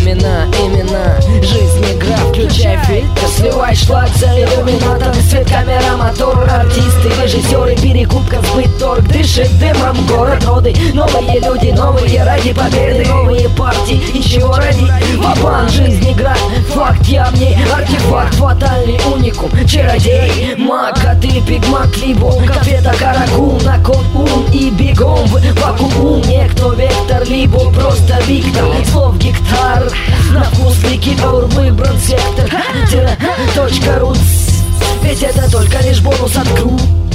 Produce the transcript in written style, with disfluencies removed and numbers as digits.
имена. Жизнь игра, включай фильтр, сливай шлак за иллюминатор. Свет, камера, мотор, артисты, режиссеры, перекупка, сбыт, торг, дышит дымом город, роды. Новые люди, новые ради победы, новые партии, и чего ради? Вапан, жизнь игра, факт явный, артефакт, фатальный уникум, чародей, маг, а ты пигмак, либо конфета, каракул, на код ум и бегом в вакуум. Некто вектор, либо просто Виктор, слов гектар, на вкус ликер, выбран сектор, точка ру. Ведь это только лишь бонус от кру.